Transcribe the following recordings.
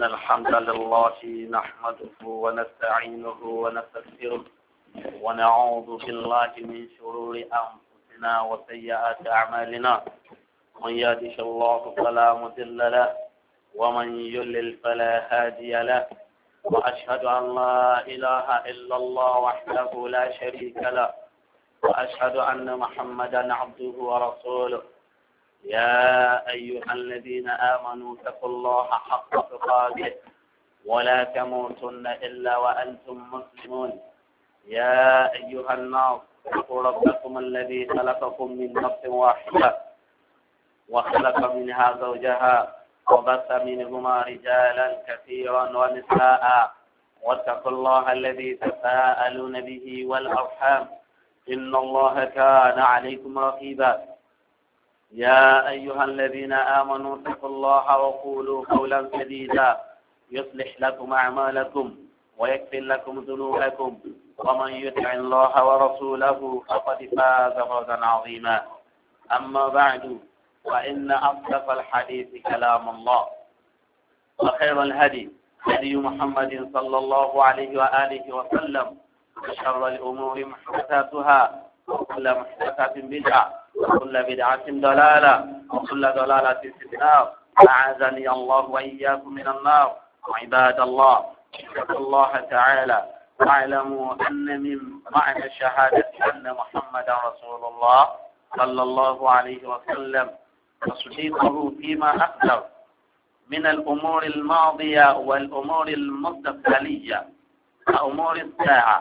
الحمد لله نحمده ونستعينه ونستغفره ونعوذ بالله من شرور أنفسنا وسيئات أعمالنا. من يهده الله فلا مضل له ومن يضلل فلا هادي له. وأشهد أن لا إله إلا الله وحده لا شريك له وأشهد أن محمدا عبده ورسوله. يا أيها الذين آمنوا اتقوا الله حق تقاته ولا تموتن إلا وأنتم مسلمون. يا أيها الناس اتقوا ربكم الذي خلقكم من نفس واحدة وخلق منها زوجها وبث منهما رجالا كثيرا ونساء واتقوا الله الذي تساءلون به والأرحام إن الله كان عليكم رقيبا. يا أيها الذين آمنوا اتقوا الله وقولوا قولا سديدا يصلح لكم أعمالكم ويغفر لكم ذنوبكم ومن يطع الله ورسوله فقد فاز فوزا عظيما. أما بعد فإن أصدق الحديث كلام الله وخير الهدي هدي محمد صلى الله عليه وآله وسلم وشر الأمور محدثاتها وكل محدثة بدعة وكل بدعة ضلالة وكل ضلالة في النار. أعاذني الله وإياكم من النار. عباد الله اتقوا الله تعالى واعلموا أن من معنى الشهادة أن محمدا رسول الله صلى الله عليه وسلم وصديقه فيما أخبر من الأمور الماضية والأمور المستقبلية وأمور الساعة.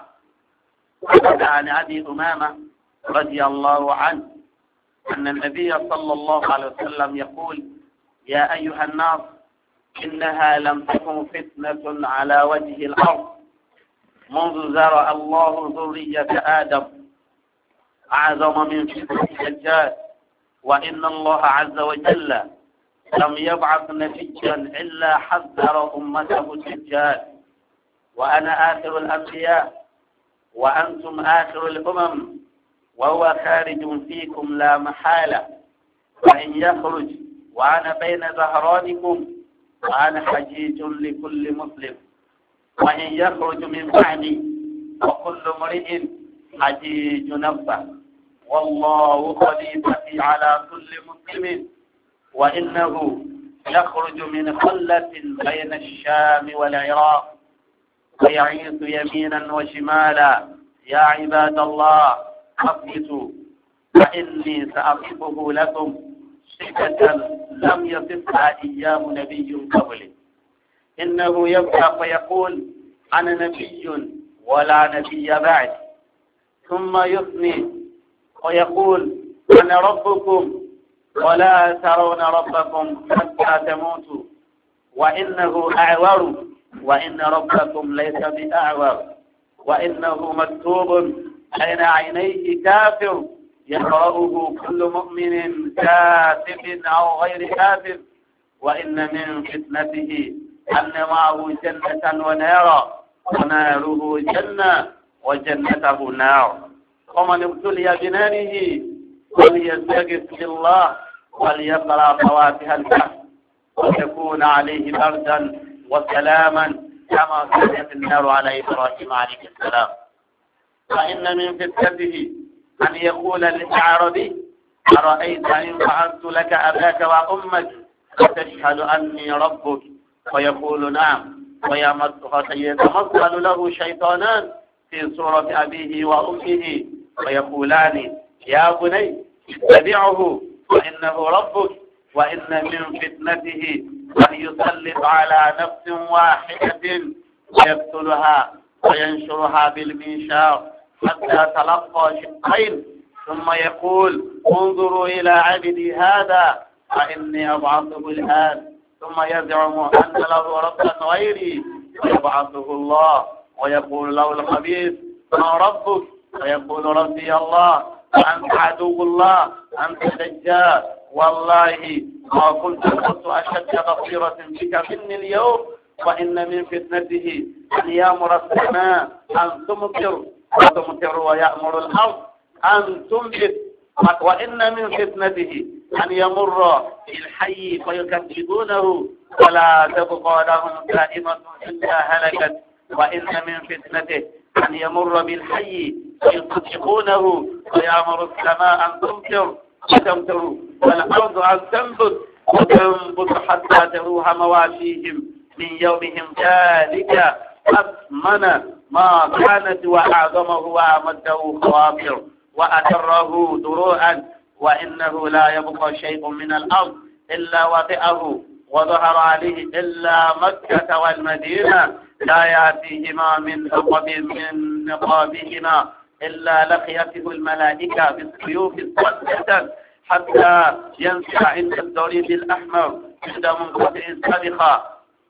عن أبي أمامة رضي الله عنه أن النبي صلى الله عليه وسلم يقول: يا أيها الناس إنها لم تكن فتنة على وجه الأرض منذ زرع الله ذرية آدم أعظم من فتنة الدجال، وإن الله عز وجل لم يبعث نبيا إلا حذر أمته الدجال، وأنا آخر الأنبياء وأنتم آخر الأمم، وهو خارج فيكم لا محالة، فإن يخرج وأنا بين ظهرانكم وأنا حجيج لكل مسلم، وإن يخرج من بعدي وكل امرئ حجيج نفسه، والله خليفتي على كل مسلم، وإنه يخرج من خلة بين الشام والعراق ويعيث يمينا وشمالا. يا عباد الله أثبتوا فإني سأصفه لكم صفة لم يصفها إياه نبي قبلي. إنه يبقى فيقول: أنا نبي ولا نبي بعد، ثم يثني ويقول: أنا ربكم ولا ترون ربكم حتى تموتوا، وإنه أعور وإن ربكم ليس بأعور، وإنه مكتوب بين عينيه كافر يقرأه كل مؤمن كاتب أو غير كاتب، وإن من فتنته أن معه جنة ونارا، وناره جنة وجنته نار، ومن ابتلي بناره فليستغفر الله وليقرأ فواتح الكهف وتكون عليه بردا وسلاما كما كانت النار على إبراهيم عليه السلام. فإن من فتنته أن يقول للأعرابي: أرأيت إن فعلت لك أباك وأمك فتشهد أني ربك؟ ويقول: نعم. فيتمثل له شيطانان في صورة أبيه وأمه ويقولان: يا بني اتبعه فإنه ربك. وإن من فتنته أن يسلط على نفس واحدة ويقتلها وينشرها بالمنشار حتى تلقى شقين، ثم يقول: انظروا إلى عبدي هذا فإني أبعثه الآن، ثم يزعم أن له ربا غيري ويبعثه الله ويقول له الخبيث: ما ربك؟ ويقول: ربي الله، وأنت عدو الله، أنت دجال، والله ما كنت أشد بصيرة بك مني اليوم. وإن من فتنته أن يأمر السماء أن تمطر وتمطر، ويأمر الأرض أن تنبت. وإن من فتنته أن يمر الحي فيكبدونه ولا تبقى لهم دائمة إلا هلكت. وإن من فتنته أن يمر بالحي فيصدقونه ويأمر السماء أن تمطر وتمطر والأرض أن تنبت وتنبت حتى تروح مواشيهم من يومهم ذلك أثمن ما كانت وأعظمه وأمده خواطر وأدره دروعا. وإنه لا يبقى شيء من الأرض إلا وطئه وظهر عليه إلا مكة والمدينة لا يأتيهما من نقابهما إلا لقيته الملائكة بالسيوف صدقة حتى ينسى عند الضريب الأحمر عند منقطع السابقة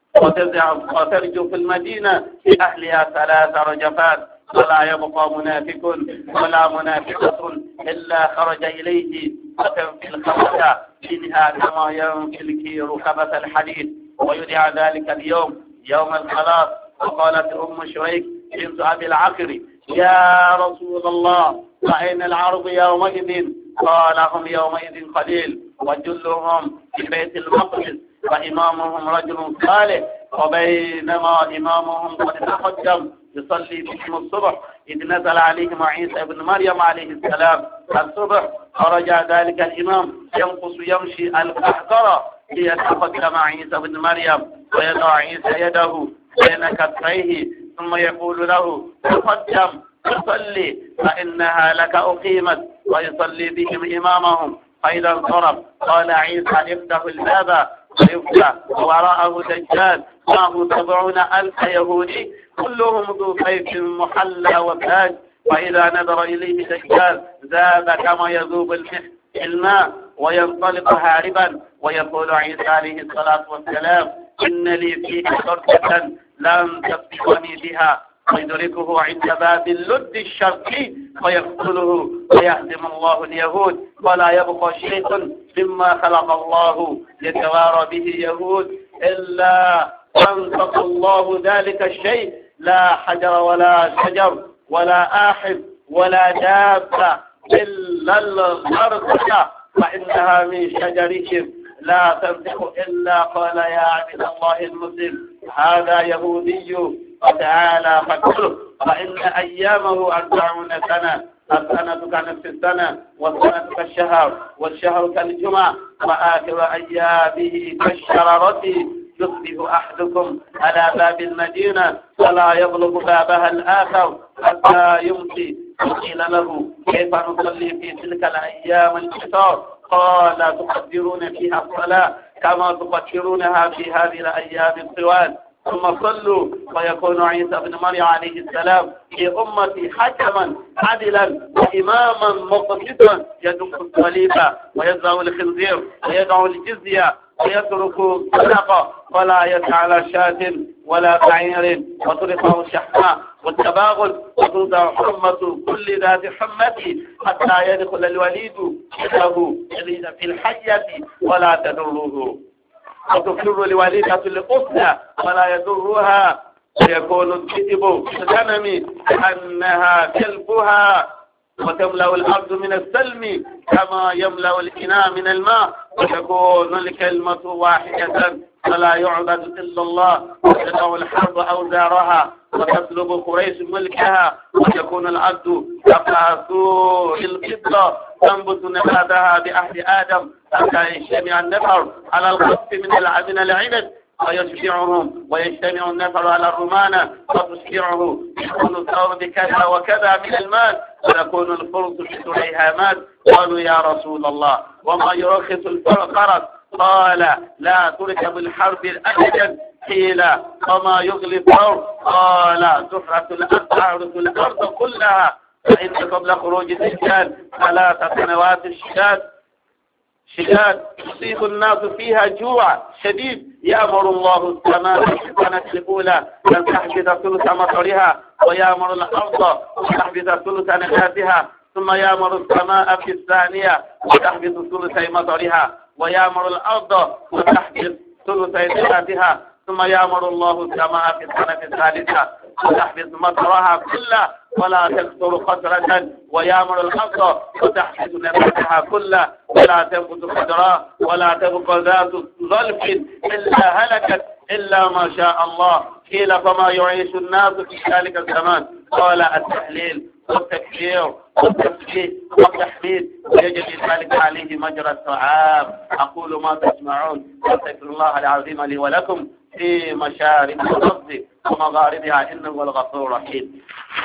وترجف المدينة في أهلها 3 رجفات ولا يبقى منافق ولا منافقة إلا خرج إليه وتنفي الخبث منها كما ينفي الكير خبث الحديد. ويدعى ذلك اليوم يوم الخلاص. وقالت أم شريك بنت أبي العقر يا رسول الله فأين العرب يومئذ؟ قال هم يومئذ قليل وجلهم في بيت المقدس وإمامهم رجل صالح وبينما إمامهم قد تقدم يصلي بهم الصبح إذ نزل عليهم عيسى ابن مريم عليه السلام الصبح. فرجع ذلك الإمام ينقص يمشي القحقرة ليتقدم عيسى ابن مريم ويضع عيسى يده بين كفيه ثم يقول له تقدم تصلي فإنها لك أقيمت ويصلي بهم إمامهم. فإذا انصرف قال عيسى افتحوا الباب ويفتح ووراءه دجال معه 70,000 يهودي كلهم ذو سيف محلى وتاج. فإذا نظر إليه دجال زاد كما يذوب الماء وينطلق هاربا. ويقول عيسى عليه الصلاة والسلام إن لي فيك شرطة لم تسبقني بها. ويدركه عند باب اللد الشرقي ويقتله ويهزم الله اليهود ولا يبقى شيء مما خلق الله يتوارى به يهود إلا أنطق الله ذلك الشيء لا حجر ولا شجر ولا آحد ولا دابة إلا الأرض فإنها من شجرهم لا تنطق إلا قال يا عبد الله المسلم هذا يهودي وتعالى فاقتله فإن أيامه 40 سنة. السنة كنصف السنة والسنة كالشهر والشهر كالجمعة وآخر أيامه كالشررة. يصبح أحدكم على باب المدينة فلا يبلغ بابها الآخر حتى يمسي. فقيل له كيف نصلي في تلك الأيام القصار؟ قال تقدرون فيها الصلاة كما تقدرونها في هذه الأيام الطوال. ثم صلوا ويكون عيسى بن مريم عليه السلام في أمتي حكما عدلا وإماما مقسطا يدق الصليب ويزرع الخنزير ويدعو الجزية ويترك الصدقة ولا يسعى شاة ولا بعير وترفع الشحماء والتباغل وتوضع حمة كل ذات حمة حتى يدخل الوليد له يليد في الحية ولا تدره وتفر الوليدة للأسنى ولا يدرها ويكون الكذب في الغنم كأنها كلبها وتملأ الأرض من السلم كما يملأ الإناء من الماء وتكون الكلمة واحدة فلا يعبد إلا الله وتدع الحرب أوزارها وتسلب قريش ملكها وتكون الأرض كفاسور القطة تنبت نباتها بأهل آدم حتى يجتمع النفر على القصف من العبد ويشبعهم ويجتمع النفر على الرمانة وتشبعه يكون الثور بكذا وكذا من المال ويكون الفرس بسريهامات. قالوا يا رسول الله وما يرخص الفرس؟ قال لا تركب الحرب أبدا. قيل وما يغلي الثور؟ قال تحرث الأرض كلها. فإن قبل خروج الدجال 3 سنوات شداد يصيب الناس فيها جوع شديد. يأمر الله السماء في السنة الأولى أن تحبس ثلث مطرها ويأمر الأرض أن تحبس ثلث نباتها ثم يأمر السماء في الثانية وتحبس ثلثي مطرها ويأمر الأرض وتحبس ثلثي نباتها ثم يأمر الله السماء في السنة الثالثة وتحبس مطرها كله ولا تكثر خسرة ويامر الحق وتحدث نفسها كله ولا تنفذ خضراء ولا تبقى ذات ظلف إلا هلكت إلا ما شاء الله. قيل فما يعيش الناس في ذلك الزمان؟ قال التحليل والتكبير والتسبيح والتحميد ويجري ذلك عليه مجرى الطعام. أقول ما تسمعون واستغفر الله العظيم لي ولكم في مشارق الأرض ومغاربها إنه هو الغفور الرحيم.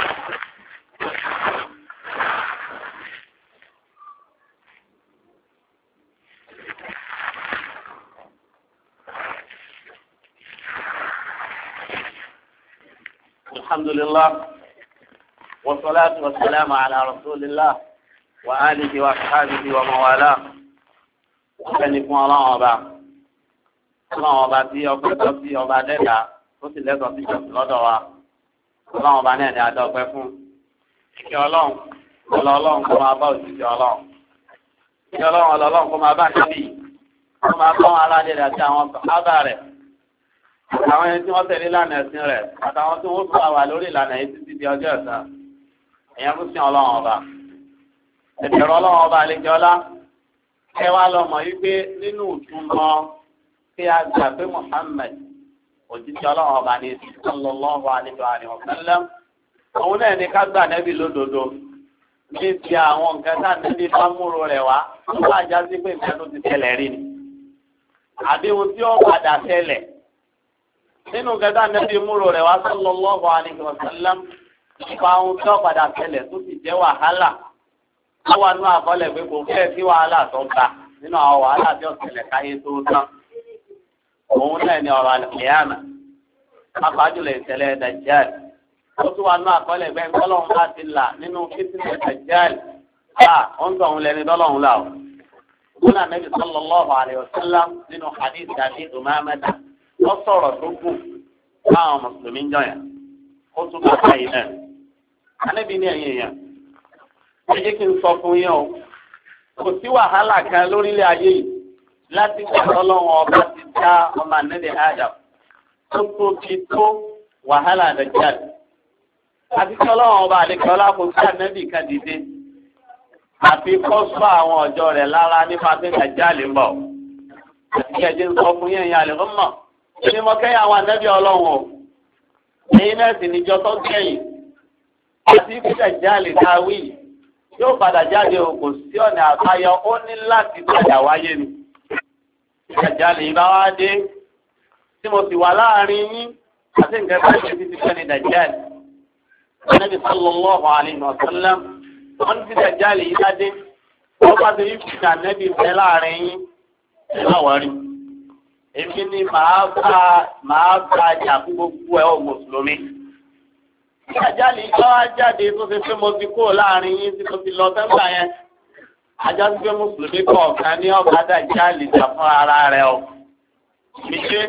الحمد لله والصلاة والسلام على رسول الله وآله وأصحابه وموالاه. وكان الله ọba tí ọpẹ́ tó sí ọba dẹ́ta tó sì lẹ́tọ̀ọ́ sí ìjọsìn lọ́dọ̀ wa ọlọ́run ọba náà ni adá ọpẹ́ fún. ìkẹ́ ọlọ́run ọlọ́run kó máa bá òṣìṣẹ́ ọlọ́run. ìkẹ́ ọlọ́run kó máa bá níbí kó máa bá wọn aládé rẹ̀ àti àwọn ábà rẹ̀ àtàwọn ẹni tí wọ́n tẹ̀lé ìlànà ẹ̀sìn rẹ̀ àtàwọn tí wọ́n tún wà lórí ìlànà yìí títí di ọjọ́ ẹ̀san. èèyàn tún sìn ọlọ́run ọba. ẹ̀bẹ̀rẹ̀ ọlọ́run ọba àlejò ọlá ẹ wá lọ mọ̀ wípé nínú ìtumọ̀ kí a gbà pé Muhammad òjijì ọlọ́run ọba ní sallallahu alaihi wa sallam òun náà ní ká gbà nẹ́bí lódodo ní ti àwọn nǹkan tá nẹ́bí bá múro rẹ̀ wá wọ́n bá já sí pé nǹkan tó ti tẹ̀lẹ̀ rí ni àbí ohun tí ó padà tẹ̀lẹ̀ nínú nǹkan tá nẹ́bí múro rẹ̀ wá sallallahu alaihi wa sallam nípa ohun tí ó padà tẹ̀lẹ̀ tó sì jẹ́ wàhálà wọ́n wà nínú àkọọ́lẹ̀ pé kò fẹ́ sí wàhálà tó ga nínú àwọn wàhálà tí ó tẹ̀lẹ̀ káyé tó tán. òun náà ni ọ̀rọ̀ àlùkìyàmà apájùlọ ìṣẹ̀lẹ̀ dajjal ó tún wà nínú àkọọ́lẹ̀ bẹ́ẹ̀ ńkọ́lọ́hún bá ti là nínú fífíṣẹ̀ dajjal ó ń tọ̀hún lẹ́ni dọ́lọ́hún là ó. wọn náà Nabi sallallahu alaihi wasallam nínú hadith àti ìdùnmáàmẹ́ta ó sọ̀rọ̀ tó kù láwọn mùsùlùmí jọyàn ó tún bá káyìí náà. Ànábì ní ẹ̀yìn èèyàn ẹ jẹ́ kí n sọ fún yín o kò sí wàhálà kan lórílẹ̀ ayé yìí láti gbà ọlọ́run ọba ti dá ọmọ ànẹ́bẹ̀ Adam tó tóbi tó wàhálà Dajjal. àti kí ọlọ́run ọba àlekẹ́ ọlákò sí ànẹ́bì kan dìde àfi kọ́ sọ àwọn ọjọ́ rẹ̀ lára nípa pé Dajjal ń bọ̀. àti kí ẹjẹ́ ń sọ fún yẹn ìyá àlekọ́ mọ̀ ní mo kẹ́yìn àwọn ànẹ́bì ọlọ́run o ẹ̀yin náà sì níjọ tó kẹ́yìn àti kí Dajjal dáwì yóò padà jáde o kò sí ọ̀nà àbáyọ ó ní láti padà wáyé ni. Dajjal bá wá dé tí mo sì wà láàrin yín àti nǹkan bá ṣe títí fẹ́ ni Dajjal. Nabi sallallahu alaihi wa sallam wọ́n ti Dajjal yìí bá dé wọ́n bá ti rí fìdá nẹ́bí fẹ́ láàrin yín láwárí. èmi ni màá bá jà fún gbogbo ẹ̀ ọ́ mùsùlùmí. Dajjal bá wá jáde tó ṣe pé mo ti kó láàrin yín tí mo ti lọ sẹ́gbà yẹn. Ajá sí pé mùsùlùmí kọ̀ọ̀kan ní ọba Dajjal jà fún ara rẹ̀ o. Ṣíṣe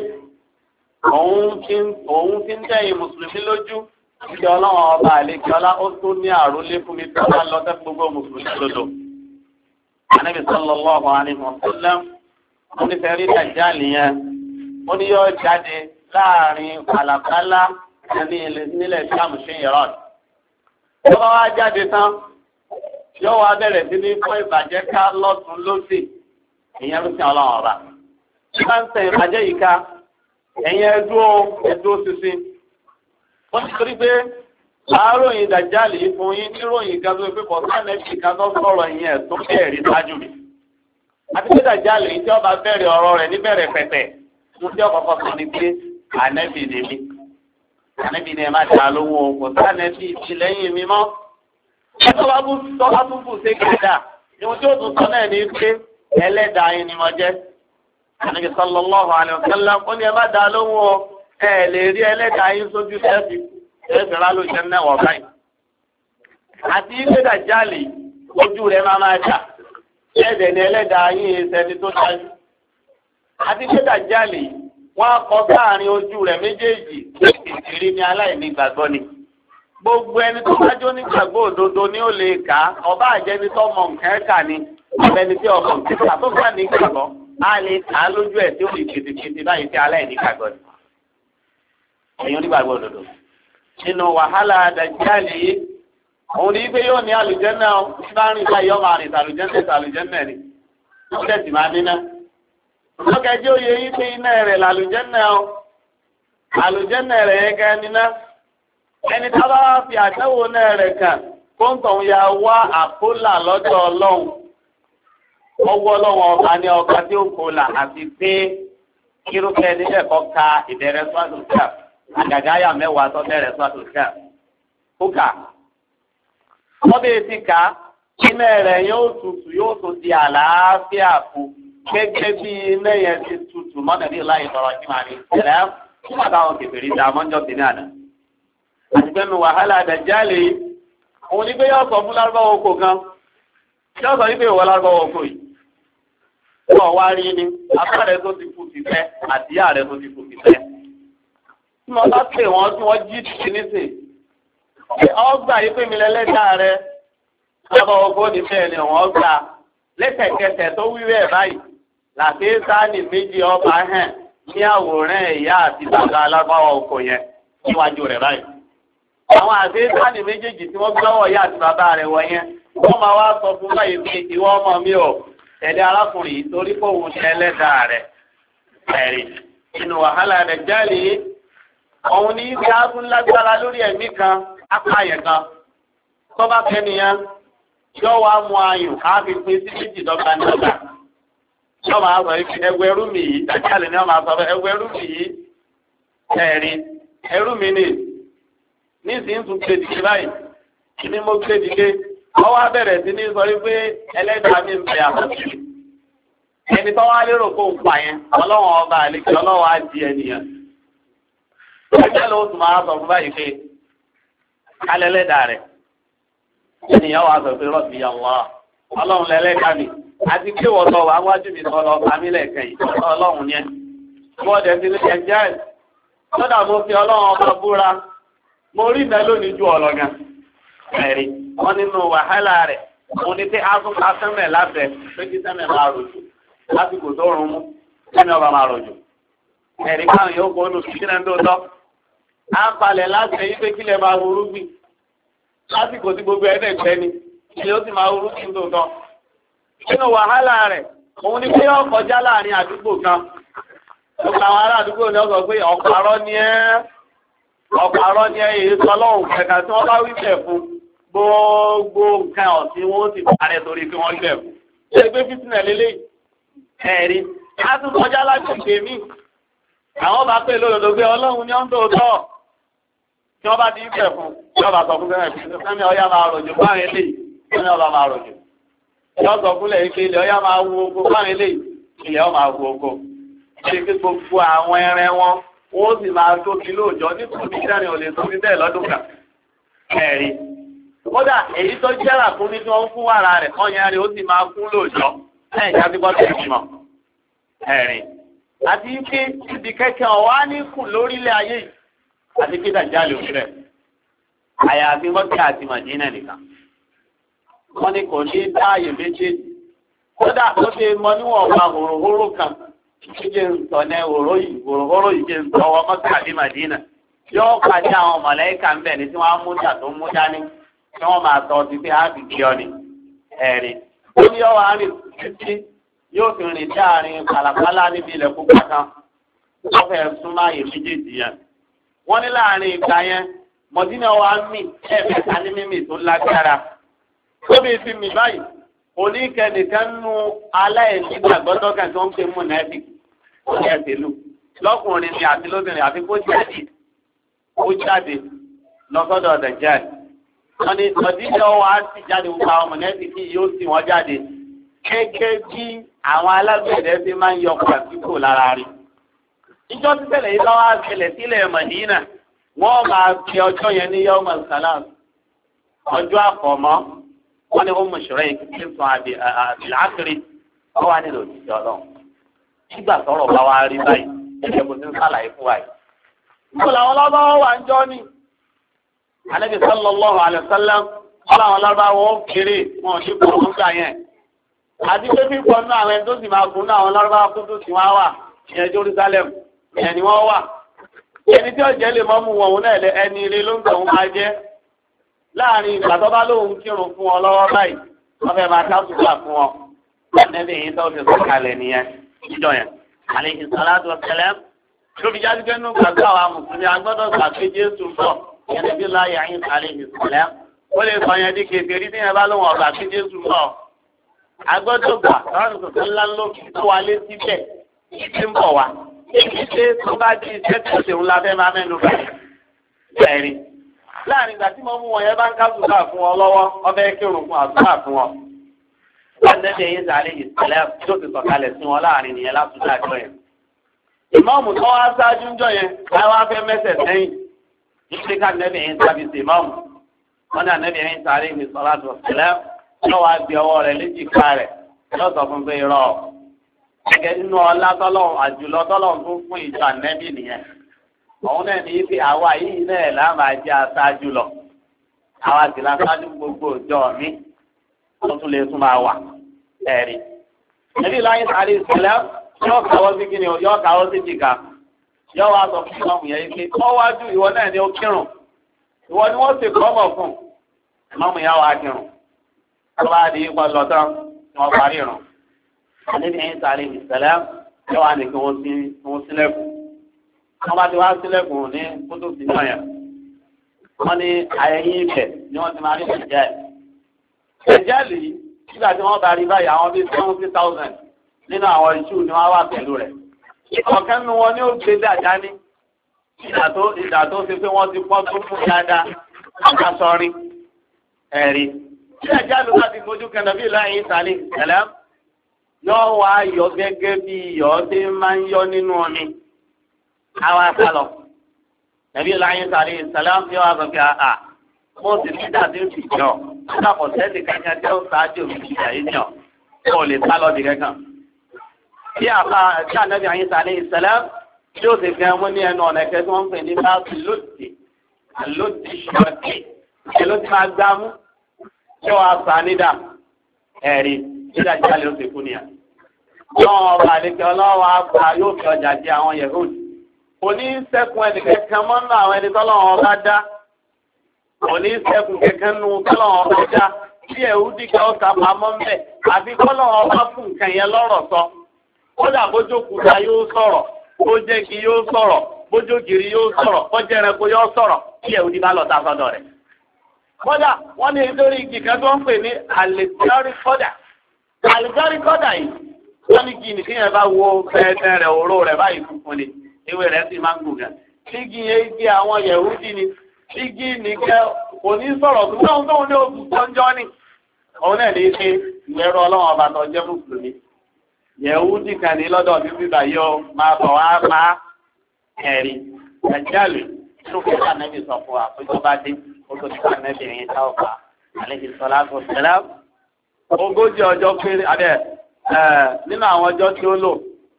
òun fi ń tẹ̀yìn mùsùlùmí lójú. Ìjọ ọlọ́run ọba àlejò ọlá ó tó ní àrólé fún mi tó bá lọ sí gbogbo mùsùlùmí lódò. Ànábì sallallahu alaihi wasallam ó ní fẹ́ rí Dajjal yẹn. Ó ní yóò jáde láàrin kàlàkálà nílẹ̀ Ṣáàmù ṣe Iran. Ó bá wá jáde tán yóò wá bẹ̀rẹ̀ sí ní fún ìbàjẹ́ ká lọ́tún lósì ìyẹn ló sin ọlọ́run ọba. Bí wọ́n ń tẹ ìbàjẹ́ yìí ká ẹ̀yin ẹ̀dúró sísìn. wọ́n ti torí pé àáròyìn Dajjal yìí fún yín níròyìn kan tó fi pọ̀ sáànẹ́bì kan tó sọ̀rọ̀ yẹn tó bẹ̀rẹ̀ rí sáájú mi. àti pé Dajjal yìí tí ọba bẹ̀rẹ̀ ọ̀rọ̀ rẹ̀ níbẹ̀rẹ̀ pẹ̀pẹ̀ mo tí ọkọ̀ sọ ní pé ànẹ́bì ni mí. ànẹ́bì ni ẹ má dà lóhùn o kò sáànẹ́bì ìtìlẹ́yìn mi mọ́. tọ́lá tún bù sí kẹ̀dà ìwọ̀n tí ó tún sọ náà ní pé ẹlẹ́dàá yín ni mo jẹ́. Ànábì sallallahu alaihi wasallam ó ní ẹ má dà lóhùn o ẹ lè rí ẹlẹ́dàá yín sójú ẹ̀fì rálò jẹ́ mẹ́wàá báyìí. àti ilé Dajjal ojú rẹ̀ máa jà ẹ̀ẹ́dẹ̀ ni ẹlẹ́dàá yín ẹsẹ̀ni tó dájú. àti ilé Dajjal wọ́n á kọ sáàrin ojú rẹ̀ méjèèjì ìrírí ní aláìní gbàgbọ́ ni. gbogbo ẹni tó bá jó nígbàgbọ́ òdodo ni ó lè kà á ọba àjẹni tó mọ nǹkan kà ní ọbẹni tí ọkọ nígbà tó bá ní gbàgbọ́ á lè kà á lójú ẹ̀ tí ó lè kìtìkìtì báyìí tí aláìní gbàgbọ́ ni. èèyàn nígbàgbọ́ òdodo nínú wàhálà Dajjal yìí òun ní pé yóò ní àlùjẹ́nà bá rìn láì yọ́ máa rìn àlùjẹ́nà ni wọ́n tẹ̀sí máa níná. lọ́kẹ́jọ́ yẹ yí pé iná rẹ̀ làlùjẹ́nà àlùjẹ́nà rẹ̀ yẹ kẹ́ níná. ẹni tá a bá fi àtẹ́wò náà rẹ̀ kàn kóńtọ̀ ya wá àkólà lọ́dọ̀ ọlọ́run ọwọ́ ọlọ́run ọba ní ọba tí ó kólà àti pé kírúkẹ́ nílẹ̀ kọ́ ka ìbẹ̀rẹ̀ sọ́dọ̀kẹ́ àgàgáyà mẹ́wàá tó bẹ̀rẹ̀ sọ́dọ̀kẹ́ kúkà. wọ́n bèè ti kà iná rẹ̀ yóò tutù yóò tún di àlàáfíà fún gẹ́gẹ́ bí iná yẹn ti tutù mọ́tàbí láì tọrọ kí màá ní ìṣẹ̀lẹ̀ fún àtàwọn kèfèrí dá mọ́jọ́ sí ní àná. àti pé mi wàhálà àdàjálè òun ní pé yóò sọ fún lárúbáwọ̀ oko kan yóò sọ wípé ìwọ lárúbáwọ̀ oko yìí wọ́n wá rí ni apá rẹ̀ tó ti kú ti fẹ́ àti ìyá rẹ̀ tó ti kú ti fẹ́. tí wọ́n bá pè wọ́n tí wọ́n jí ti nísìn ọgbà yìí pé mi lẹ́lẹ́dàá rẹ̀ lárúbáwọ̀ oko ní bẹ́ẹ̀ ni wọ́n gbà lẹ́sẹ̀kẹsẹ̀ tó wíwẹ̀ báyìí làtí sáàni méjì ọba hàn ní àwòrán ìyá àti bàbá lárúbáwọ̀ oko yẹn níwájú rẹ̀ báyìí. àwọn àṣeéṣáàní méjèèjì tí wọ́n gbọ́wọ́ ìyá àti bàbá rẹ̀ wọ̀ yẹn wọ́n máa wá sọ fún báyìí pé ìwọ ọmọ mi ò tẹ̀lé arákùnrin yìí torí pé òun ṣe ẹlẹ́dàá rẹ̀ ẹ̀rì inú wàhálà rẹ̀ jáde òun ní ibi ágúnlágbára lórí ẹ̀mí kan apáyẹ̀ kan tó bá fẹ́ nìyẹn yóò wá mú ayùn á fi pín sí méjì dọ́gba nígbà yóò máa sọ ẹgbẹ́rú mi yìí dájálẹ̀ ni wọ́n máa sọ ẹgbẹ́rú mi yìí ẹ̀rì ẹrú mi ni nísìnyí tún gbé dìde báyìí ní mo gbé dìde wọ́n wá bẹ̀rẹ̀ sí ní sọ wípé ẹlẹ́dàá mi ń bẹ àkọsí ẹni tó wá lérò kó ń pa yẹn ọlọ́wọ́n ọba àlejò ọlọ́wọ́ á di ẹnìyàn ẹgbẹ́ ló tún máa sọ fún báyìí pé kálẹ̀ ẹlẹ́dàá rẹ̀ ènìyàn wà sọ pé rọ́ọ̀bì yà wá ọlọ́run lẹ́lẹ́dàá mi àti pé wọ́n lọ wá wájú mi sọ lọ bá mi lẹ́ẹ̀kan yìí ọlọ́run yẹn wọ́n dẹ̀ ti ní ẹjẹ́ kódà mo fi ọlọ́run ọba búra mo rí ìdá lónìí ju ọlọ́gán ẹ̀rí wọn nínú wàhálà rẹ̀ mo ní pé asúnká sẹ́mẹ̀ lábẹ́ pé kí sẹ́mẹ̀ máa rojò lásìkò tó rún mú sẹ́mẹ̀ ọba máa rojò ẹ̀rí káwọn yóò kó nù kíkí náà tó tọ́ á ń palẹ̀ láti ẹ̀yí pé kílẹ̀ máa wúrú gbìn lásìkò tí gbogbo ẹ̀dẹ̀ gbẹ ni ilé ó sì máa wúrú gbìn tó tọ́ nínú wàhálà rẹ̀ òun ní pé yóò kọjá láàrin àdúgbò kan gbogbo àwọn ará àdúgbò ní ọgbà pé ọ̀pàrọ̀ ní èyí sọlọ́hùn kẹ̀kà tí wọ́n bá wí bẹ̀ fún gbogbo nǹkan ọ̀sìn wọn ó sì parẹ́ torí pé wọ́n bẹ̀ fún. ṣé gbé fìtínà lélẹ̀ ẹ̀rí á tún kọjá lágbègbè mí àwọn bá pè lódodo pé ọlọ́run ní ọ́n tó tọ́ tí wọ́n bá ti bẹ̀ fún tí wọ́n bá sọ fún fẹ́mi ọ̀yá máa rọ̀jò báyìí eléyìí fẹ́mi ọba máa rọ̀jò yọ sọ fúnlẹ̀ ike ilẹ̀ ọ̀yá máa wo oko báyìí eléyìí ilẹ̀ ọ̀ máa wo oko ṣe kí gbogbo àwọn ẹran wọn wọ́n sì máa tóbi lóòjọ́ nítorí sẹ́rin ò lè tóbi bẹ́ẹ̀ lọ́dún kan. ẹ̀rí kódà èyí tó jẹ́rà fún ní tí wọ́n ń fún wàrà rẹ̀ ọ̀yàn rẹ̀ ó sì máa kún lóòjọ́ lẹ́yìn tí a ti gbọ́ sí ìgbìmọ̀. ẹ̀rí àti pé ibi kẹ́kẹ́ ọ̀wá ní kù lórílẹ̀ ayé yìí àti pé dàjà lè fi rẹ̀. àyàfi Mọ́kà àti Mádínà nìkan. wọ́n ní kò ní dáàyè méjèèjì kódà ó ṣe mọ níwọ̀n ọba hòròhóró kan ìjẹ́ ntọ́nẹ́ òróró ìjẹ́ ntọ́wọ́ Mọ́kà àbí Mádínà yóò pàdé àwọn mọ̀lẹ́kà ń bẹ̀ ní tí wọ́n á mú jà tó mú dání tí wọ́n máa tọ́ sí pé ábì kí ọ ni ẹ̀rí. ó ní ọwọ́ àárín títí yóò fi rìn dáàrin pàlàpàlà níbi ilẹ̀ púpọ̀ kan wọ́n fẹ́ súnmọ́ àyè méjèèjì yẹn. wọ́n ní láàrin ìgbà yẹn Mọ̀dínà wa mì ẹ̀ẹ̀mẹ́ta ní mímì tó lágbára. tóbi fi mì báyìí oníkẹ́nìkan nú aláìní gbàgbọ́dọ̀ kan tó ń pè mú nẹ́ẹ̀bì ní ẹ̀sìlú lọ́kùnrin ni àti lóbìnrin àti kó jáde lọ́sọ́dọ̀ ọ̀dẹ̀ jáde. wọ́n ní ọdíjọ́ wa sì jáde gbogbo àwọn mọ̀nẹ́bì tí yóò sì wọ́n jáde gẹ́gẹ́ bí àwọn alágbẹ̀dẹ fi máa ń yọ pàtíkò lára rí. ìjọ tí tẹ̀lé yìí lọ́wọ́ àṣẹlẹ̀ sílẹ̀ Mádínà wọ́n máa fi ọjọ́ yẹn ní yawmal salam ọjọ́ àfọ̀mọ́ wọ́n ní ọmọ ìṣòro yìí kí n sọ àbìlákiri wọ́n wá nílò òjijì ọlọ́run nígbà tọ́rọ̀ bá wá rí báyìí ẹ̀jẹ̀ kò sí ń sàlàyé fún wa yìí. níbo làwọn lọ́bàá wà ń jọ́ ni Ànábì sallallahu alaihi wasallam ọlọ́run lọ́bàá wọn kéré wọn ò ní kó wọn gbà yẹn. àti pé pípọ̀ nínú àwọn ẹni tó sì máa kún náà àwọn lọ́bàá kú tó sì wá wà ìyẹn Jerusalem ìyẹn ni wọ́n wà. ẹni tí ọ̀jẹ̀ lè mọ́ mú wọn òun náà ẹni ire ló ń tọ̀ wọn máa jẹ́ láàrin ìgbà tó bá lóun kírun fún ọ lọ́wọ́ báyìí wọ́n fẹ́ máa káṣùkà fún ọ ànábì yìí tó ti sọ̀kalẹ̀ nìyẹn níjọ yẹn alayhi salatu wassalam lóbi jáde pé nínú gbàgbọ́ àwọn mùsùlùmí agbọ́dọ̀ gbà pé Jésù bọ̀ yẹn níbi láyé ayín alayhi salam ó lè sọ yẹn di kèfèrí tí yẹn bá lóun ọ̀gbà pé Jésù bọ̀ agbọ́dọ̀ gbà láwọn sọ̀tún ńlá lókè tó wà lé síbẹ̀ tí ń bọ̀ wá èyí ṣe tó bá di iṣẹ́ tó ṣe ń la fẹ́ máa mẹ́nu bá ẹ̀rí láàrin ìgbà tí mo mú wọn yẹn bá ń kásùkà fún ọ lọ́wọ́ ọbẹ̀ kírun fún àsùkà fún ọ Ànábì Ìsá alayhi salam tó ti sọ̀kalẹ̀ sí wọn láàrin nìyẹn látúndà jọ yẹn. Ìmáàmù tó wá sáájú ń jọ yẹn láwọn afẹ́ mẹ́sẹ̀ sẹ́yìn nígbà ká Ànábì Ìsá fi ṣe ìmáàmù. Wọ́n ní Ànábì Ìsá alayhi salatu wassalam yóò wá gbé ọwọ́ rẹ̀ léjìká rẹ̀ yóò sọ fún pé irọ́ gẹ́gẹ́ nínú ọlá tọ́lọ́run àjùlọ tọ́lọ́run tó fún ìjọ Ànábì nìyẹn. Òun náà ní ibi àwa yìí náà lá máa jẹ́ aṣáájú lọ. Àwa sì láṣáájú gbogbo ìjọ mi tó tún lè tún máa wà ẹ̀rí. Ẹbí láyé sáré ìṣẹ̀lẹ̀ yóò káwọ́ sí kíni o yóò káwọ́ sí jìkà yóò wá sọ fún ìmọ̀mù yẹn pé kọ́ wájú ìwọ náà ni ó kírun ìwọ ni wọ́n sì kọ́ mọ̀ fún ìmọ̀mù yẹn wá kírun tó bá di ipò lọ́tọ́ ni wọ́n parí irun. Ẹbí láyé sáré ìṣẹ̀lẹ̀ yóò wá ní kí wọ́n sílẹ̀kùn. Wọ́n bá ti wá sílẹ̀kùn ní kótó sí náà yẹn. Wọ́n ní ayẹyẹ ibẹ̀ ni wọ́n ti máa rí ìjẹ́ ẹ̀jẹ̀lì nígbà tí wọ́n bá rí báyìí àwọn bíi 70,000 nínú àwọn ìṣú ni wọ́n wà pẹ̀lú rẹ̀. Ọ̀kan nínú wọn ni ó gbé dàjà ní ìdà tó ṣe pé wọ́n ti pọ́n tó fún dáadáa aṣọrin ẹ̀rí. Tí ẹ̀jẹ̀lì bá ti fojú kẹ̀nà bí láyé ìsàlẹ̀ ìṣẹ̀lẹ̀ yóò wá yọ gẹ́gẹ́ bí iyọ̀ tí máa ń yọ nínú omi. Àwa sálọ. Nàbí láyé ìsàlẹ̀ ìṣẹ̀lẹ̀ yóò wá sọ pé àà mo sì ní dàbí òfin jọ lápò sẹ́ẹ̀dì kankan tí ó ṣáájú òfin ìjà yìí yàn kó lè sá lọ́ọ̀dì kankan. Bí Ànábì Ìsá alayhi salam tí ó sì fi ẹmu ní ẹnu ọ̀nà ẹ̀kẹ́ tí wọ́n ń pè ní láti lòdì ṣọ́ọ̀kì ṣe ló ti máa gbámú tí wọ́n á sá nídà ẹ̀rí nígbà tí alẹ́ ó ti kú nìyà. Lọ́wọ́ ọba àdékẹ́ ọlọ́wọ́ àgbà yóò fi ọjà jẹ àwọn Yehudi. Òní sẹ́kùn ẹnìkẹ́kẹ́ mọ́nú àwọn ẹni tọ́lọ́wọ́ ọba dá. Òní sẹ́kùn kẹ̀kẹ́ nu kọ́lọ́wọ́ ọba dá. Bí Yehudi kẹ́ ọ̀sà pamọ́ mbẹ́ àbí kọ́lọ́wọ́ ọba fún nǹkan yẹn lọ́rọ̀ sọ. Kódà bójú òkúta yóò sọ̀rọ̀, bójú igi yóò sọ̀rọ̀, bójú ògiri yóò sọ̀rọ̀, bójú ẹranko yóò sọ̀rọ̀ bí Yehudi bá lọ ta sọ́dọ̀ rẹ̀. Kódà wọ́n ní nítorí igi kan tó ń pè ní àlìjárí kọ́dà. Àlìjárí kọ́dà yìí wọ́n ní kí nìkan bá wo fẹ́ẹ́fẹ́ rẹ̀ òró rẹ̀ báyìí funfun ni ewé rẹ̀ sì máa ń gùn gan. Igi yẹn igi àwọn Yehudi ni igi nìkẹ́ kò ní sọ̀rọ̀ tó tóun tóun ní oṣù tọ́jọ́ ni. Òun náà ní ṣe ìwẹ́rọ ọlọ́run ọba tó jẹ́ mùsùlùmí. Yehudi kan ní lọ́dọ̀ bíbí báyìí ó máa bọ̀ wá pa ẹ̀rí ẹ̀jẹ̀lì tó fi ká nẹ́bí sọ fún wa pé tó bá dé ó tó ti ká nẹ́bí yẹn tá ò pa alayhi salatu wassalam. Ogójì ọjọ́ péré adé nínú àwọn ọjọ́ tí ó lò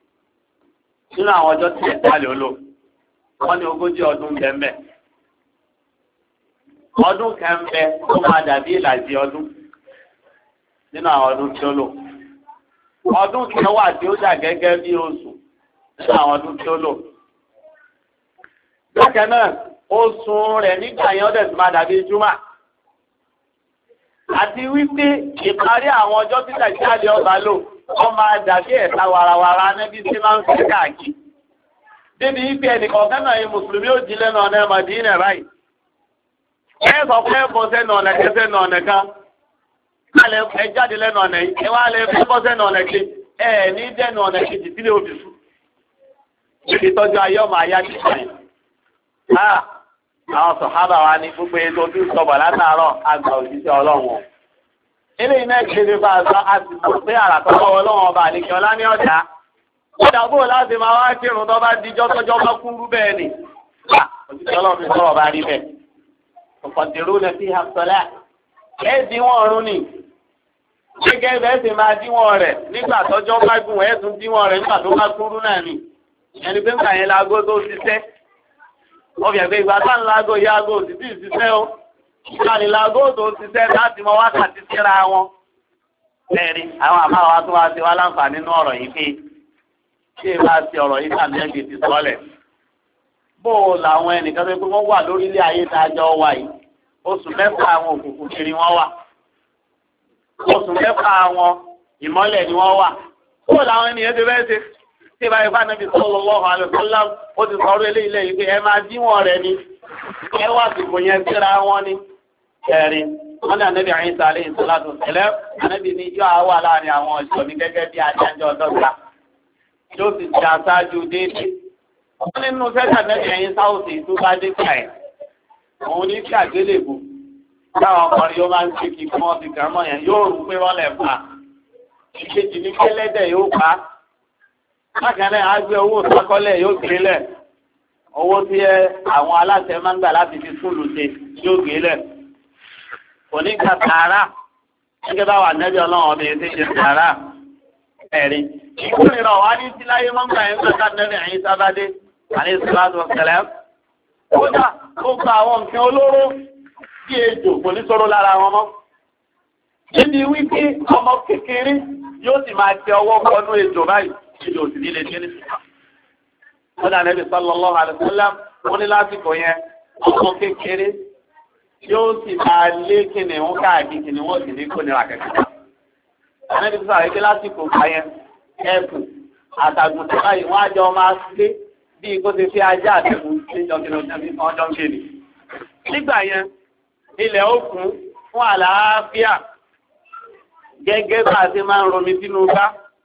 nínú àwọn ọjọ́ tí ẹ̀jẹ̀lì ó lò wọ́n ní ogójì ọdún bẹ́ẹ̀ ọdún kẹ́ńbẹ́ tó máa dàbí ìlàjì ọdún nínú àwọn ọdún tí ó lò. Ọdún tí ó wà tí ó dà gẹ́gẹ́ bí oṣù nínú àwọn ọdún tí ó lò. Bákan náà, oṣù rẹ̀ nígbà yẹn ọdẹ tí máa dàbí Júmà. Àti wípé ìparí àwọn ọjọ́ tí Dàjálì ọba lò, wọ́n máa dàbí ẹ̀ta warawara níbi tí máa ń fi káàkiri. Débi wípé ẹnìkan kánà yìí Mùsùlùmí ó jí lẹ́nu ọ̀nà Mádínà báyìí. Ẹ sọ pé bọ́ sẹ́nu ọ̀nà kẹsẹ́ nù ọ̀nà kan. Alẹ́ ẹ jáde lẹ́nu ọ̀nà yìí, ẹ wá lẹ́ fẹ́ bọ́ sẹ́nu ọ̀nà kejì, ẹ ní dẹ́nu ọ̀nà kejì sílé òfìsú. Ibi tọ́jú ayé ọmọ ayá ti sàn. Àwọn sọ̀hábà wa ní gbogbo ètò tí ń sọ̀bọ̀ látàárọ̀ àgbà òṣìṣẹ́ ọlọ́run. Ilé iná ìkéde bá a sọ, a sì sọ pé àràtọ́wọ́ ọlọ́run ọba àlekẹ́ ọlá ní ọ̀dà. Ọ̀dà bò láti máa wá kírun tó bá dijọ́ tọ́jọ́ bá kúrú bẹ́ẹ̀ ni. Òṣìṣẹ́ ọlọ́run sọ̀rọ̀ bá rí bẹ́ẹ̀. Ọ̀pọ̀tẹ̀rú lẹ fi hàṣọlá. Ẹ díwọ̀n ọ̀run ni. Gẹ́gẹ́ bẹ́ẹ̀ sì máa díwọ̀n rẹ̀ nígbà tọ́jọ́ bá gùn ẹ̀ tún díwọ̀n rẹ̀ nígbà tó bá kúrú náà ni. Ẹni pé nǹkan yẹn láago tó ṣiṣẹ́. Wọ́n fi ẹ̀gbẹ́ ìgbà tá ń láago yá aago sì ti ṣiṣẹ́ o. Ìgbà ní láago tó ṣiṣẹ́ láti mọ wákàtí síra wọn. Lẹ́ẹ̀rí àwọn àbá wa tó wá sí wa láǹfààní nínú ọ̀rọ̀ yìí pé ṣé ìbá ṣe ọ̀rọ̀ yìí tàbí ẹ̀gbẹ́ ti sọ́lẹ̀. Bó o làwọn ẹnìkan tó pé wọ́n wà lórílẹ̀ ayé tá a jọ wà yìí. oṣù mẹ́fà àwọn òkùnkùn kiri wọ́n wà oṣù mẹ́fà àwọn ìmọ́lẹ̀ ni wọ́n wà kó làwọn ènìyàn ti bẹ́ẹ̀ ṣe tí ìbáyé bá nàbì sallallahu alaihi wasallam ó ti sọ̀rọ̀ eléyìí lẹ́yìn pé ẹ máa díwọ̀n rẹ̀ ni ẹ wá àsìkò yẹn síra wọn ni ẹ̀rín wọn ní ànábì Ìsá alayhi salatu wassalam ànábì ní yóò àwà láàrin àwọn ọ̀ṣọ́ ní gẹ́gẹ́ bí adájọ́ ọ̀dọ́gba yóò sì ṣe aṣáájú déédéé wọn nínú sẹ́jà ànábì Ìsá òsì tó bá dé káyẹ̀ òun ní kí àgbélébù táwọn ọkùnrin yóò máa ń ṣe kí wọ́n ti kàn mọ́ yẹn yóò rú pé wọ́n lẹ̀ fà ìkejì ní kẹ́lẹ́dẹ̀ yóò pa bákan náà á gbé owó sákọ́lẹ̀ yóò gbé lẹ̀ owó tí àwọn aláṣẹ máa ń gbà láti fi túlù ṣe yóò gbé lẹ̀ òní ka tààrà gẹ́gẹ́ bá wà nẹ́bí ọlọ́run ọmọ ètò ìṣe tààrà ẹ̀rí ìkórìíra wà ní síláyé mọ́gbà yẹn gbàgbà nẹ́bí ẹ̀yìn sábàdé àní ìsìláàtù ọ̀sẹ̀lẹ̀ kódà ó gba àwọn nǹkan olóró bí ejò kò ní sọ̀rọ̀ lára wọn mọ́ níbi wípé ọmọ kékeré yóò sì máa tẹ ọwọ́ kọnú ejò báyìí ejò sì nílé tí ní sí. wọ́n dà nẹ́bí sallallahu alaihi wasallam wọ́n ní lásìkò yẹn ọmọ kékeré yóò sì máa lé kìnìún káàkiri kìnìún sì ní kò nira kẹ̀kẹ́. Ànábì sọ àyíké lásìkò gbà yẹn ẹ̀kùn àtàgùntàn báyìí wọ́n á jọ máa lé bíi kó ti fi ajá àtẹ̀kùn sí ọjọ́ kéde. Nígbà yẹn ilẹ̀ ó kún fún àlàáfíà gẹ́gẹ́ bá a ti máa ń romi sínú bá.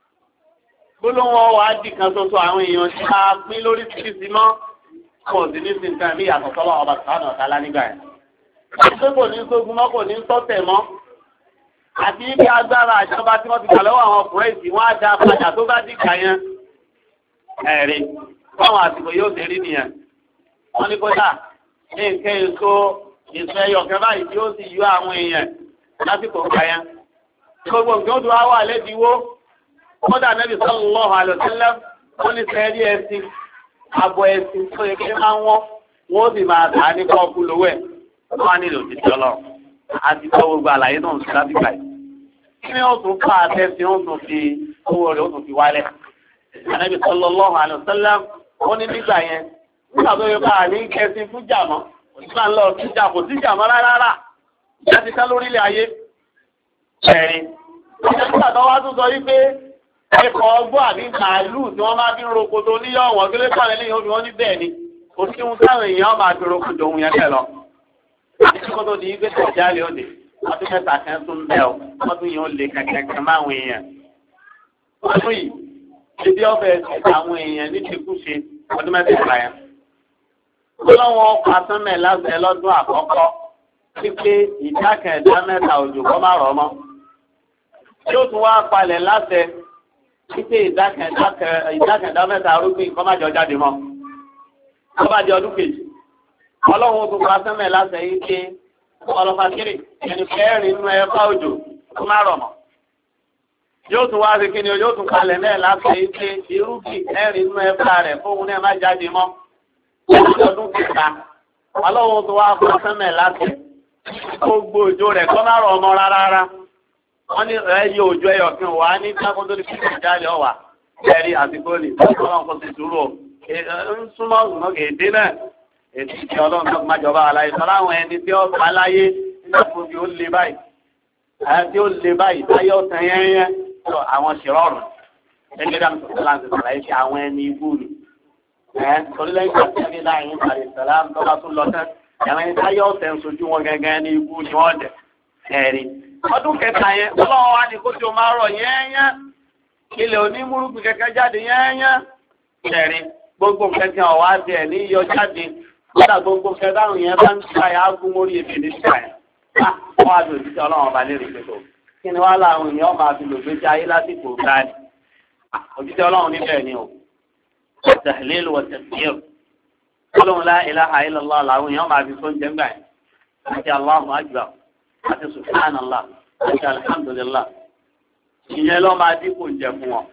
Gbólóhùn ọwọ́ á dì kan ṣoṣo àwọn èèyàn ti máa pín lórí títí mọ́ kò sí ní sinkan bí ìyàtọ̀ sọ́lọ́ ọba sàánà ọ̀tá lá nígbà yẹn. Ṣé kò ní sógun mọ́ kò ní sọ́tẹ̀ mọ́? Àti ibi agbára àjọba tí wọ́n ti gbà lọ́wọ́ àwọn ọkùnrin ìsìn wọ́n á da padà tó bá dìgbà yẹn. Ẹ̀rí báwọn àsìkò yóò ṣe rí nìyẹn. Wọ́n ní kódà ní nǹkan èso ẹyọkẹ́ báyìí tí ó sì yọ àwọn èèyàn lásìkò gbà yẹn. Gbogbo nǹkan ó dùn á wà lẹ́dínwó. Kódà Nábì sallallahu alaihi wasallam wọ́n ní sẹ́ẹ̀rí ẹ̀sìn abo ẹ̀sìn tó yẹ kí máa wọ́n sì máa tà á ní kọ́ọ̀kú lówó ẹ̀. Wọ́n á nílò òjijì ọlọ́run. Àti kọ́ gbogbo àlàyé náà sí láti gbà yìí. Kí ni ó tún fà á tẹ́sí ó tún fi owó rẹ̀ ó tún fi wálẹ̀? Ànábì sallallahu alaihi wasallam ó ní nígbà yẹn nígbà tó yẹ ká ní kẹsìn fún jàmọ́ òṣìṣẹ́ ń lọ síjà kò sí jàmọ́ rárá ìyá ti ká lórílẹ̀ ayé. Ẹ̀rín nígbà tó wá tún sọ wípé ẹ̀kọ́ ọgbọ́n àbí màálù tí wọ́n máa fi ń roko tó níyọ̀ wọ́n kí ló pàlẹ́ lẹ́yìn obìnrin wọn ní bẹ́ẹ̀ ni kò sí ohun táwọn èèyàn máa fi roko dòun yẹn tẹ̀ lọ. Àti kó tó di ibi tó jáde òde, wọ́n tún mẹ́ta kan tún bẹ̀ ọ́, wọ́n tún yìí ó lè kẹ̀kẹ́ máwọn èèyàn. Wọ́n tún yìí, ibi ọbẹ̀ àwọn èèyàn ní ti kú ṣe ọdún mẹ́tẹ̀ẹ̀ta yẹn. Ọlọ́wọ́n pàṣẹ́mẹ̀ láṣẹ lọ́dún àkọ́kọ́ wípé ìdákẹ̀ẹ́dá mẹ́ta òjò kọ́ má rọ̀ mọ́. Yóò tún wá palẹ̀ láṣẹ wípé ìdákẹ̀ẹ́dá mẹ́ta arúgbìn kọ́ má jọ jáde mọ́. Wọ́n bá di ọdún kejì. Ọlọ́run tó pa sẹ́mẹ̀ láṣẹ yìí pé ọlọ́fàkiri ẹni kẹrin nínú ẹ̀fọ́ òjò tó má rọ̀ mọ́. Yóò tún wá sí kíni yóò tún kalẹ̀ náà láṣẹ yìí pé irúgbìn kẹrin nínú ẹ̀fọ́ rẹ̀ fóun náà má jáde mọ́. Ọdún kẹta ọlọ́run tó wá pa sẹ́mẹ̀ láṣẹ gbogbo òjò rẹ̀ kọ́ má rọ̀ mọ́ rárá. Wọ́n ní ẹyẹ òjò ẹyọ kan wà ní sákòtò ní kíkì jáde ọ̀wà kẹrin àsìkò ní ọlọ́run kò sì dúró ń súnmọ́ ọ̀nà èdè náà. Èdè tí ọlọ́run tó máa jọba àlàyé sọ láwọn ẹni tí ó bá láyé nígbà tí ó le báyìí. Àwọn tí ó le báyìí táyé ọ̀sán yẹ́nyẹ́ sọ àwọn ṣèrọ̀rùn. Gẹ́gẹ́ bí àmì láti sọ̀rọ̀ yìí àwọn ẹni ibú ni. Torílẹ̀ ìgbà tí ẹni láàyè ń parí ìsàlám tó bá tún lọ tán. Àwọn ẹni táyé ọ̀sẹ̀ ń sojú wọn gẹ́gẹ́ ní ibú ni wọ́n jẹ. Ẹ̀rí. Ọdún kẹta yẹn ọlọ́run wá ní kó tí o máa rọ̀ yẹ́nyẹ́. Ilẹ̀ onímúrúgbìn kẹ̀kẹ́ jáde yẹ́nyẹ́. Ẹ̀rí. Gbogbo nǹkan tí ọ̀wá tiẹ̀ ní yọ jáde. Kódà gbogbo kẹdáhùn yẹn bá ń ṣàyà ágún mórí èbè ní ṣàyà. Wọ́n á lò títí ọlọ́run ọba lérè pé tó. Kí ni wá láwọn èèyàn máa fi lò gbéjà ayé lásìkò gáàdì? Òjíṣẹ́ ọlọ́run níbẹ̀ ni o. At-tahlil wa at-takbir. Ọlọ́run la ilaha illallah làwọn èèyàn máa fi sóúnjẹ ńgbà yẹn. Àti Allahu akbar. Àti subhanallah. Àti alhamdulillah. Ìyẹn ló máa dínkù jẹ fún wọn.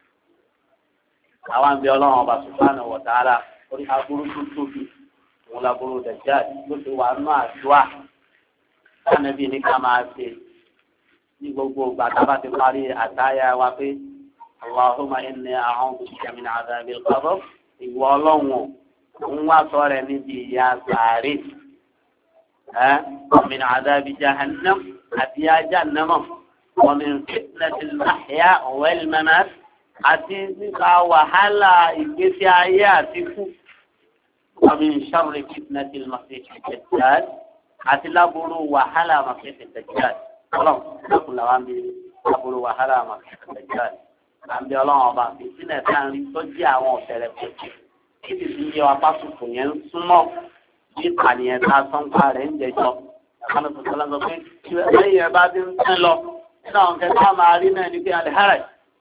Àwọn àbí ọlọ́run ọba subhanahu wa ta'ala orí aburú tó tóbi. Òun laboro dẹ̀já ló ti wà nínú àdúrà. Ànábì ní ká máa ṣe ní gbogbo ìgbà tá a bá ti parí àtàyà wa pé Allahumma inni a'udhu bika min adhabil qabr. Ìwọ ọlọ́run ń wá sọ rẹ̀ níbi ìyà sàárè. ومن عذاب جهنم أتيا جهنم ومن فتنة المحيا والممات أتيا وحلا إبتي آيات ومن شر فتنة المسيح الدجال أتلا برو وحلا مسيح الدجال خلاص نقول لهم برو وحلا مسيح الدجال عند الله أبا في سنة ثانية تجي أو تلفون كيف تجي واباسو فين سمو ìpànìyàn tá a sọ́n pa rẹ̀ ń jẹjọ́ àwọn ọ̀sán lọ pé lẹ́yìn ẹ̀ bá ti ń tẹ́ lọ nínú àwọn kẹta máa rí náà ní pé alẹ́hárẹ̀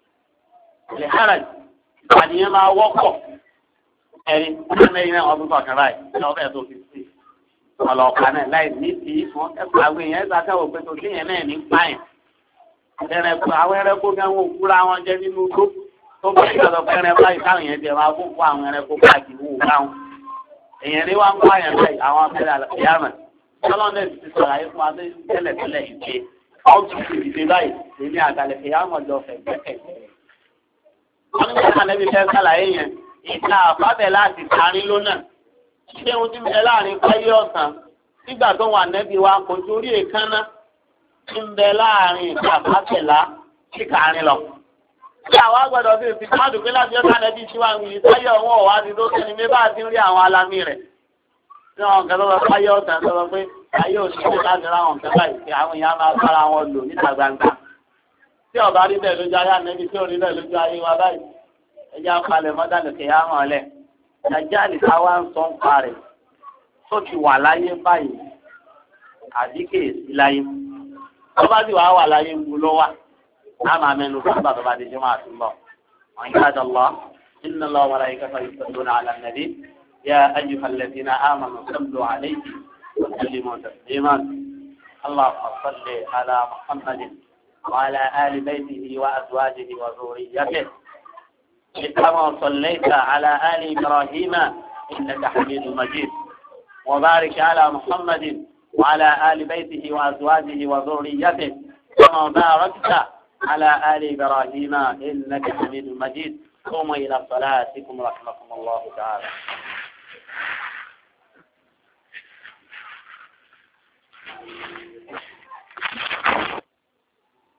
ìpànìyàn máa wọ́pọ̀ ẹ̀rí lẹ́yìn náà ọdún kọ̀ọ̀kan báyìí ní ọbẹ̀ tó fi sí ọlọ́ọ̀kan náà láì ní ti wọn ẹ̀kọ́ àwọn èèyàn ẹ̀ka kẹ́wọ̀ pé tó kéèyàn náà ní páyìn àwọn ẹranko kan wọ́n kúra wọn jẹ́ nínú tó bá ìgbàlọ́ pẹ́rẹ́ báyìí káwọn yẹn jẹ́ máa kó fún àwọn ẹranko káàkiri wò káwọn èèyàn ní wá ń bá yẹn báyìí àwọn abẹ́rẹ́ àlàkìyàmẹ̀ ọlọ́run ti sọ̀rọ̀ ayé fún wa tẹ́lẹ̀tẹ́lẹ̀ ìgbé ọ̀tún ti dìde báyìí èmi àgàlẹ̀kìyàmọ̀ jọ fẹ̀ gbẹ́kẹ̀gbẹ́. wọ́n ní wọ́n kàlẹ́ bí fẹ́ sàlàyé yẹn ìta àfábẹ́ láti kárí lónà ṣé ohun tí ń bẹ láàrin káyé ọ̀sán nígbà tó wà nẹ́bí wa kò torí èékánná tí ń bẹ láàrin ìta àfábẹ́lá sí kárin lọ. Ṣé àwa gbọ́dọ̀ bí ìfi káàdù pé láti ọ̀sán ẹbí tí wà ń wí táyé ọ̀wọ́n ọ̀wá ti tó kẹ́ni mi bá ti ń rí àwọn alámì rẹ̀. Ní àwọn kan lọ́wọ́ táyé ọ̀sán sọ pé ayé òṣìṣẹ́ láti ra àwọn kan báyìí pé àwọn èèyàn máa bára wọn lò níta gbangba. Tí ọ̀bá rí bẹ́ẹ̀ lójú ayé ànẹ́bí tí ò rí bẹ́ẹ̀ lójú ayé wa báyìí. Ẹ jẹ́ àpalẹ̀ mọ́dàlùkẹ́ yá hàn lẹ̀. Dàjáàlì táwa ń sọ ń pa rẹ̀ tó ti wà láyé báyìí àdíkè sí láyé. Tó bá sì wà láyé ń bu lọ́wọ́. أما من رحمة بعد جماعة الله عباد الله إن الله وملائكته يصلون على النبي يا أيها الذين آمنوا صلوا عليه وسلموا تسليما اللهم صل على محمد وعلى آل بيته وأزواجه وذريته كما صليت على آل إبراهيم إنك حميد مجيد وبارك على محمد وعلى آل بيته وأزواجه وذريته كما باركت على آل إبراهيم إنك حميد مجيد قوموا إلى صلاتكم رحمكم الله تعالى.